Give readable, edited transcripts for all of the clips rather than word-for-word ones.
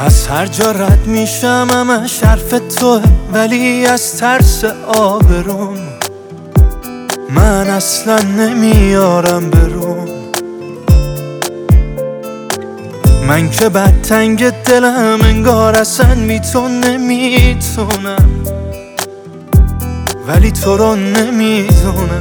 از هر جا رد میشم همش حرف توه، ولی از ترس آبروم من اصلا نمیارم برون. من که بد تنگ دلم انگار اصلا نمیتونم، ولی تو رو نمیدونم،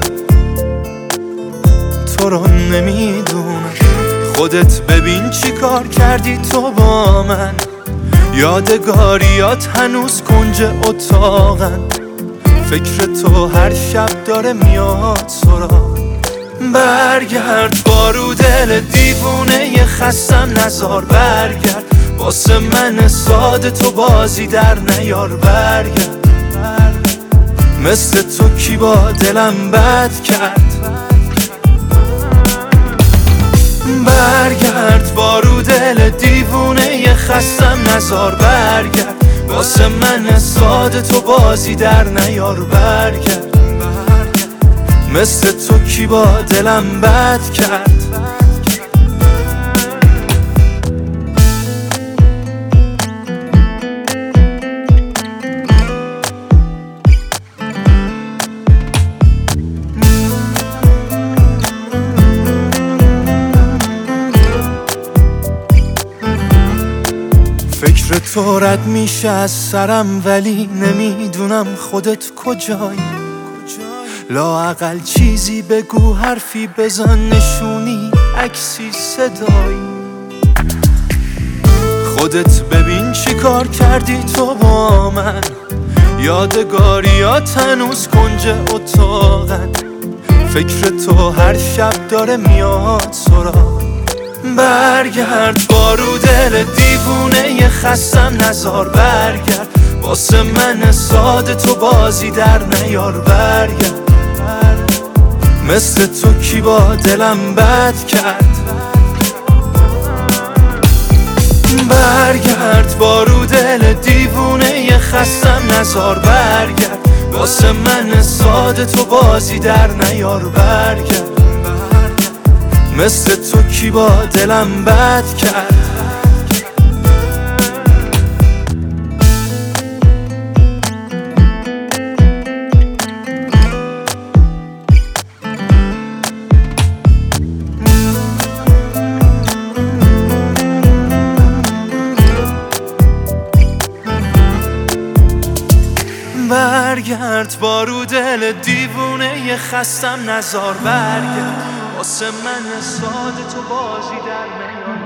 تو رو نمیدونم. خودت ببین چی کار کردی تو با من، یادگاریات هنوز کنج اتاقن. فکر تو هر شب داره میاد سراغ. برگرد بارو دل دیوونه خستم نزار، برگرد واسه من ساده تو بازی در نیار. برگرد مثل تو کی با دلم بد کرد. برگرد بارو دل دیوونه خستم نزار، برگرد واسه من ساده تو بازی در نیار. برگرد مثل تو کی با دلم بد کرد. فکر تو رد میشه از سرم، ولی نمیدونم خودت کجایی. لااقل چیزی بگو، حرفی بزن، نشونی، عکسی، صدایی. خودت ببین چی کار کردی تو با من، یادگاریات هنوز کنج اتاقن. فکر تو هر شب داره میاد سراغ. برگرد بارو دل دیوونه خستم نزار، برگرد واسه من ساده تو بازی در نیار. برگرد مثل تو کی با دلم بد کرد. برگرد بارو دل دیوونه خستم نزار، برگرد واسه من ساده تو بازی در نیار. برگرد مثل تو کی با دلم بد کرد. برگرد بارو دل دیوونه خستم نزار، برگرد واسه من ساده تو بازی در نیار.